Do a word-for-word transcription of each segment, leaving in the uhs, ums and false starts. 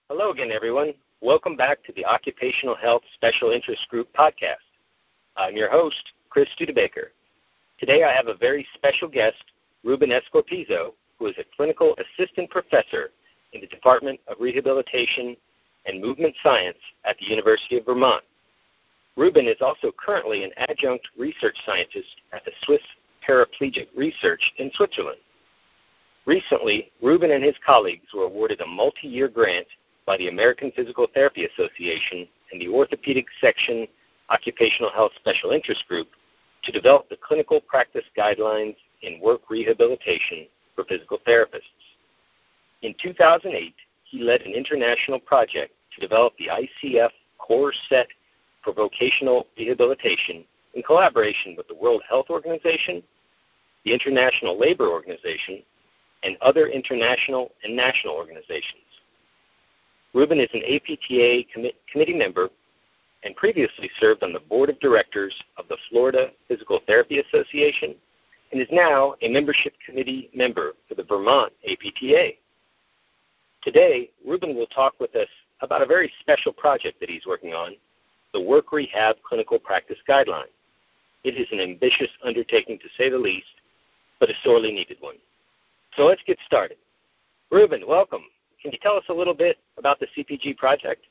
Hello again, everyone. Welcome back to the Occupational Health Special Interest Group podcast. I'm your host, Chris Studebaker. Today I have a very special guest, Ruben Escorpizo, who is a clinical assistant professor in the Department of Rehabilitation and Movement Science at the University of Vermont. Ruben is also currently an adjunct research scientist at the Swiss Paraplegic Research in Switzerland. Recently, Ruben and his colleagues were awarded a multi-year grant by the American Physical Therapy Association and the Orthopedic Section Occupational Health Special Interest Group to develop the clinical practice guidelines in work rehabilitation for physical therapists. In two thousand eight, he led an international project to develop the I C F core set for vocational rehabilitation in collaboration with the World Health Organization, the International Labor Organization, and other international and national organizations. Ruben is an A P T A commi- committee member and previously served on the board of directors of the Florida Physical Therapy Association and is now a membership committee member for the Vermont A P T A. Today, Ruben will talk with us about a very special project that he's working on, the Work Rehab Clinical Practice Guideline. It is an ambitious undertaking to say the least, but a sorely needed one. So let's get started. Ruben, welcome. Can you tell us a little bit about the C P G project?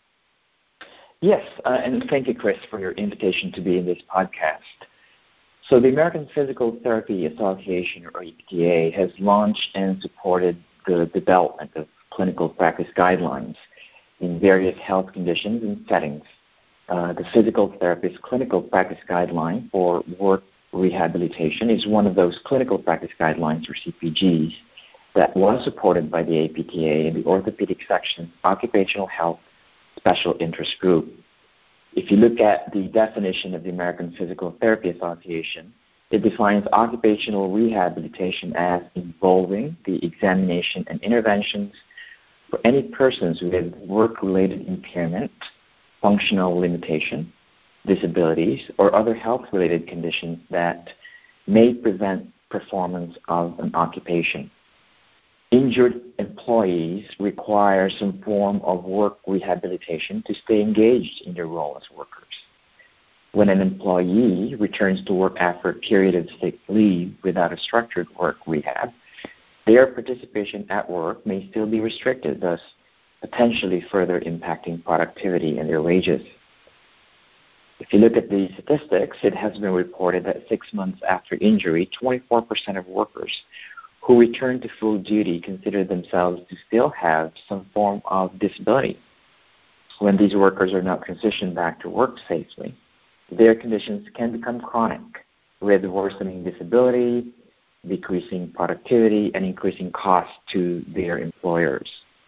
Yes, uh, and thank you, Chris, for your invitation to be in this podcast. So the American Physical Therapy Association, or A P T A, has launched and supported the development of clinical practice guidelines in various health conditions and settings. Uh, the Physical Therapist Clinical Practice Guideline for Work Rehabilitation is one of those clinical practice guidelines, or C P Gs, that was supported by the A P T A and the Orthopedic Section Occupational Health Special Interest Group. If you look at the definition of the American Physical Therapy Association, it defines occupational rehabilitation as involving the examination and interventions for any persons with work-related impairment, functional limitation, disabilities, or other health-related conditions that may prevent performance of an occupation. Injured employees require some form of work rehabilitation to stay engaged in their role as workers. When an employee returns to work after a period of sick leave without a structured work rehab, their participation at work may still be restricted, thus potentially further impacting productivity and their wages. If you look at the statistics, it has been reported that six months after injury, twenty-four percent of workers who return to full duty consider themselves to still have some form of disability. When these workers are not transitioned back to work safely, their conditions can become chronic, with worsening disability, decreasing productivity, and increasing costs to their employers.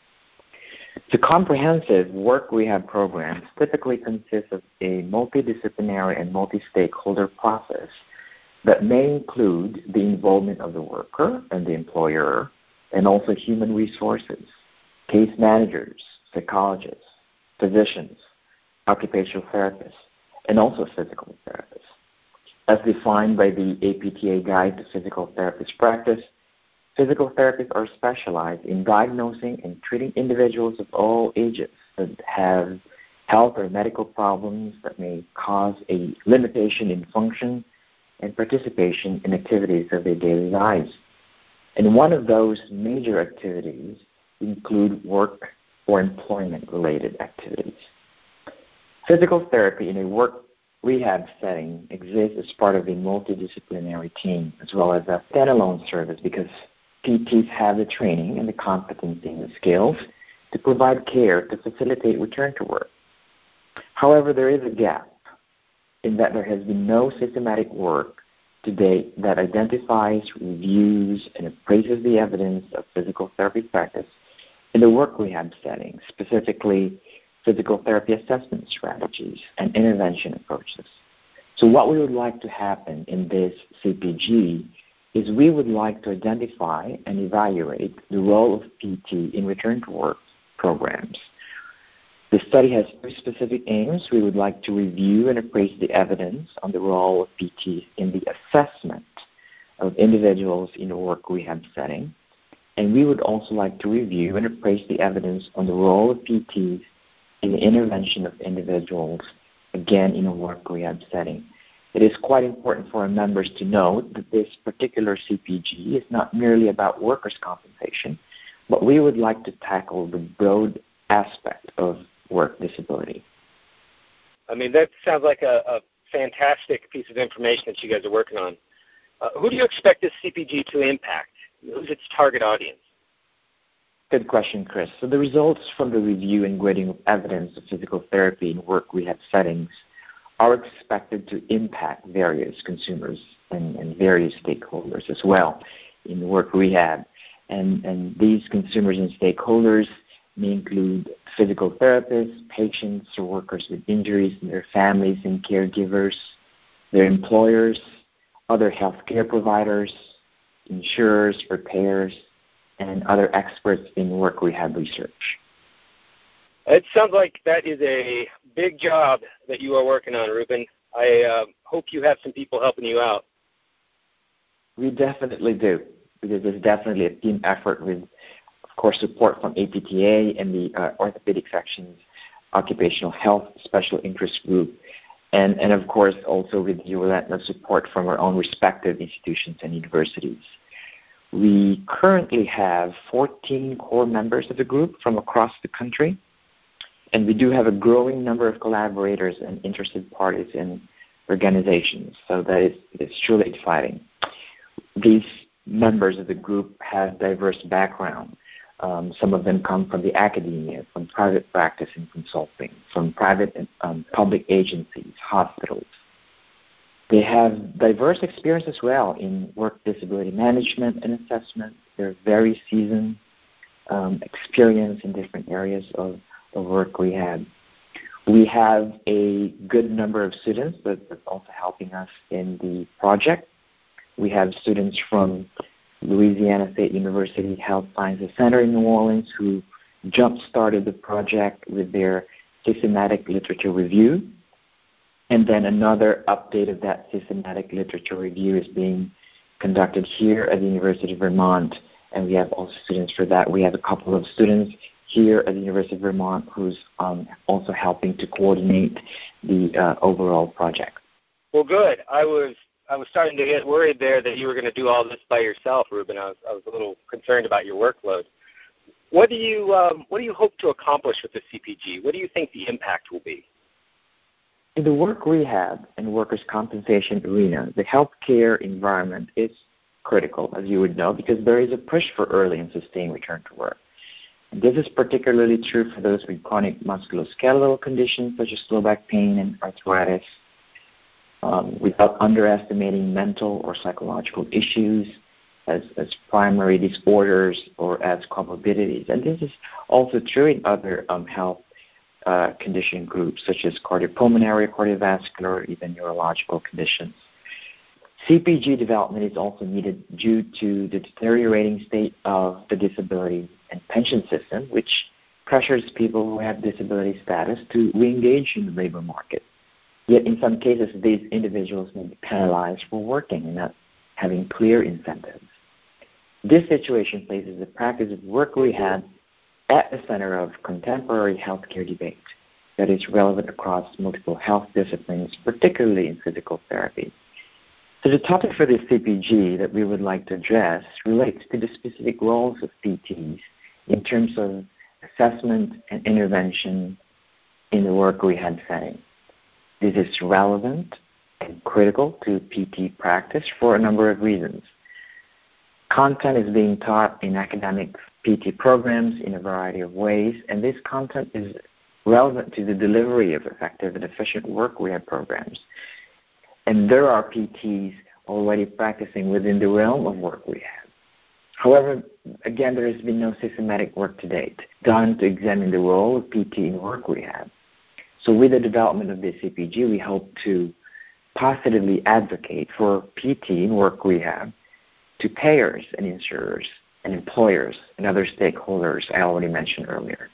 The comprehensive work rehab programs typically consist of a multidisciplinary and multi-stakeholder process that may include the involvement of the worker and the employer, and also human resources, case managers, psychologists, physicians, occupational therapists, and also physical therapists. As defined by the A P T A Guide to Physical Therapist Practice, physical therapists are specialized in diagnosing and treating individuals of all ages that have health or medical problems that may cause a limitation in function and participation in activities of their daily lives. And one of those major activities include work or employment-related activities. Physical therapy in a work rehab setting exists as part of a multidisciplinary team, as well as a standalone service, because P Ts have the training and the competency and the skills to provide care to facilitate return to work. However, there is a gap in that there has been no systematic work to date that identifies, reviews, and appraises the evidence of physical therapy practice in the work rehab setting, specifically physical therapy assessment strategies and intervention approaches. So what we would like to happen in this C P G is we would like to identify and evaluate the role of P T in return to work programs. The study has three specific aims. We would like to review and appraise the evidence on the role of P T in the assessment of individuals in a work rehab setting. And we would also like to review and appraise the evidence on the role of P Ts in the intervention of individuals, again in a work rehab setting. It is quite important for our members to note that this particular C P G is not merely about workers' compensation, but we would like to tackle the broad aspect of work disability. I mean, that sounds like a, a fantastic piece of information that you guys are working on. Uh, who do you expect this C P G to impact? Who's its target audience? Good question, Chris. So the results from the review and grading of evidence of physical therapy in work rehab settings are expected to impact various consumers and, and various stakeholders as well in work rehab. And, and these consumers and stakeholders may include physical therapists, patients or workers with injuries, and their families and caregivers, their employers, other healthcare providers, insurers, repairs, and other experts in work rehab research. It sounds like that is a big job that you are working on, Ruben. I uh, hope you have some people helping you out. We definitely do, because it's definitely a team effort with, of course, support from A P T A and the uh, Orthopedic Section's Occupational Health Special Interest Group, and, and of course also with the relentless support from our own respective institutions and universities. We currently have fourteen core members of the group from across the country, and we do have a growing number of collaborators and interested parties and organizations, so that is, it is truly exciting. These members of the group have diverse backgrounds. Um, some of them come from the academia, from private practice and consulting, from private and um, public agencies, hospitals. They have diverse experience as well in work disability management and assessment. They're very seasoned, um, experience in different areas of, of work rehab. We have a good number of students that are also helping us in the project. We have students from Louisiana State University Health Sciences Center in New Orleans who jump-started the project with their systematic literature review. And then another update of that systematic literature review is being conducted here at the University of Vermont, and we have also students for that. We have a couple of students here at the University of Vermont who's um, also helping to coordinate the uh, overall project. Well, good. I was I was starting to get worried there that you were going to do all this by yourself, Ruben. I was I was a little concerned about your workload. What do you um, what do you hope to accomplish with the C P G? What do you think the impact will be? In the work rehab and workers' compensation arena, the healthcare environment is critical, as you would know, because there is a push for early and sustained return to work. And this is particularly true for those with chronic musculoskeletal conditions such as low back pain and arthritis, um, without underestimating mental or psychological issues as, as primary disorders or as comorbidities. And this is also true in other um, health Uh, condition groups such as cardiopulmonary, cardiovascular, or even neurological conditions. C P G development is also needed due to the deteriorating state of the disability and pension system, which pressures people who have disability status to re-engage in the labor market. Yet in some cases, these individuals may be penalized for working and not having clear incentives. This situation places the practice of work rehab at the center of contemporary healthcare debate that is relevant across multiple health disciplines, particularly in physical therapy. So the topic for this C P G that we would like to address relates to the specific roles of P Ts in terms of assessment and intervention in the work rehab setting. This is relevant and critical to P T practice for a number of reasons. Content is being taught in academic P T programs in a variety of ways, and this content is relevant to the delivery of effective and efficient work rehab programs. And there are P Ts already practicing within the realm of work rehab. However, again, there has been no systematic work to date done to examine the role of P T in work rehab. So with the development of this C P G, we hope to positively advocate for P T in work rehab to payers and insurers and employers and other stakeholders I already mentioned earlier.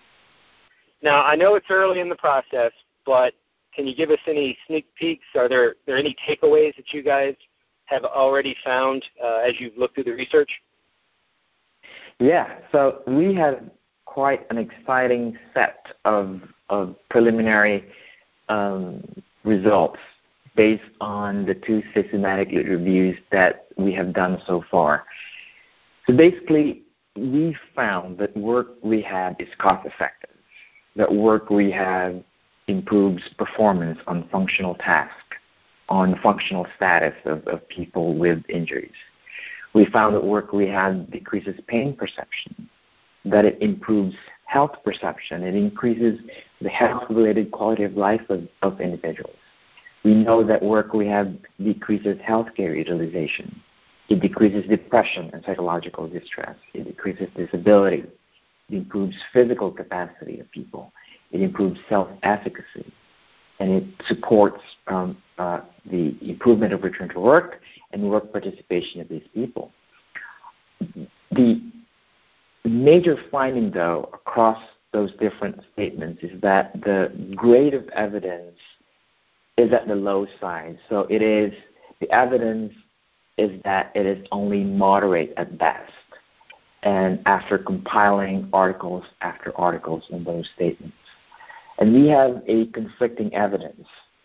Now, I know it's early in the process, but can you give us any sneak peeks? Are there, there any takeaways that you guys have already found uh, as you've looked through the research? Yeah, so we had quite an exciting set of, of preliminary um, results based on the two systematic reviews that we have done so far. So basically, we found that work rehab is cost-effective, that work rehab improves performance on functional tasks, on functional status of, of people with injuries. We found that work rehab decreases pain perception, that it improves health perception, it increases the health-related quality of life of, of individuals. We know that work rehab decreases healthcare utilization. It decreases depression and psychological distress. It decreases disability. It improves physical capacity of people. It improves self-efficacy. And it supports um, uh, the improvement of return to work and work participation of these people. The major finding, though, across those different statements is that the grade of evidence is at the low side. So it is, the evidence is that it is only moderate at best. And after compiling articles after articles in those statements. And we have a conflicting evidence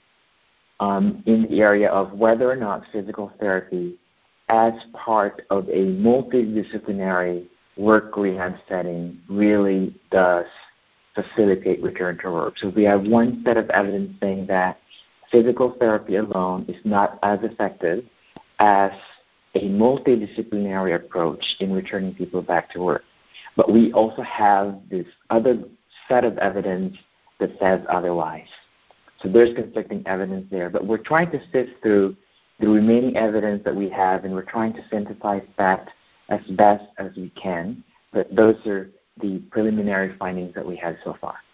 um, in the area of whether or not physical therapy as part of a multidisciplinary work rehab setting really does facilitate return to work. So we have one set of evidence saying that physical therapy alone is not as effective as a multidisciplinary approach in returning people back to work. But we also have this other set of evidence that says otherwise. So there's conflicting evidence there. But we're trying to sift through the remaining evidence that we have, and we're trying to synthesize that as best as we can. But those are the preliminary findings that we have so far.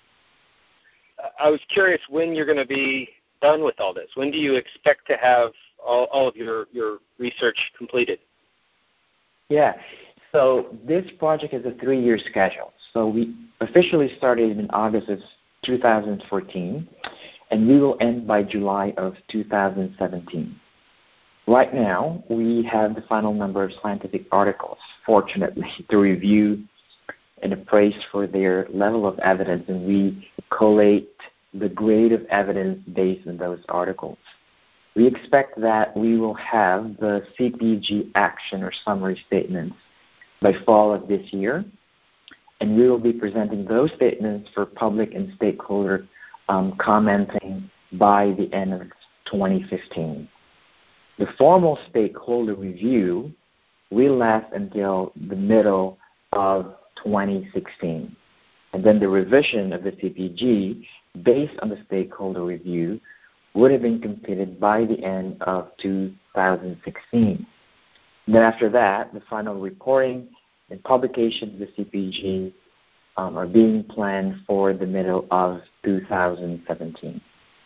I was curious when you're going to be done with all this. When do you expect to have all, all of your, your research completed? Yeah. So this project is a three-year schedule. So we officially started in August of two thousand fourteen, and we will end by July of two thousand seventeen. Right now, we have the final number of scientific articles, fortunately, to review and appraise for their level of evidence, and we collate the grade of evidence based on those articles. We expect that we will have the C P G action or summary statements by fall of this year, and we will be presenting those statements for public and stakeholder um, commenting by the end of twenty fifteen. The formal stakeholder review will last until the middle of twenty sixteen. And then the revision of the C P G based on the stakeholder review would have been completed by the end of two thousand sixteen. And then after that, the final reporting and publication of the C P G um, are being planned for the middle of two thousand seventeen.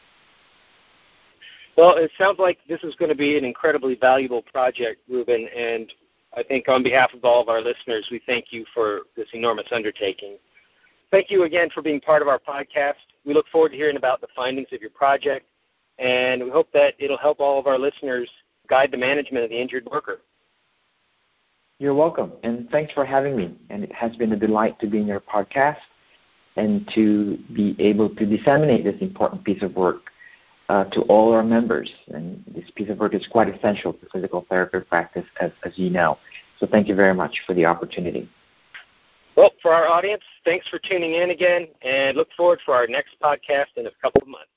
Well, it sounds like this is going to be an incredibly valuable project, Ruben, and I think on behalf of all of our listeners, we thank you for this enormous undertaking. Thank you again for being part of our podcast. We look forward to hearing about the findings of your project, and we hope that it'll help all of our listeners guide the management of the injured worker. You're welcome, and thanks for having me. And it has been a delight to be in your podcast and to be able to disseminate this important piece of work uh, to all our members. And this piece of work is quite essential to physical therapy practice, as, as you know. So thank you very much for the opportunity. Well, for our audience, thanks for tuning in again, and look forward for our next podcast in a couple of months.